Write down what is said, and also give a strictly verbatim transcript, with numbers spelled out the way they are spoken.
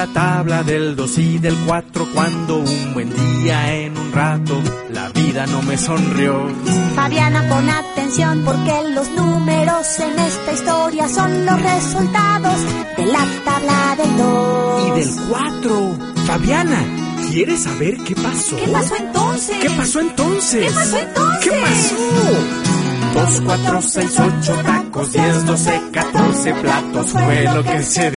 la tabla del dos y del cuatro, cuando un buen día en un rato la vida no me sonrió. Fabiana, pon atención porque los números en esta historia son los resultados de la tabla del dos y del cuatro. Fabiana, ¿quieres saber qué pasó? ¿Qué pasó entonces? ¿Qué pasó entonces? ¿Qué pasó entonces? ¿Qué pasó? Dos, cuatro, seis, ocho tacos, diez, doce, catorce platos fue lo que se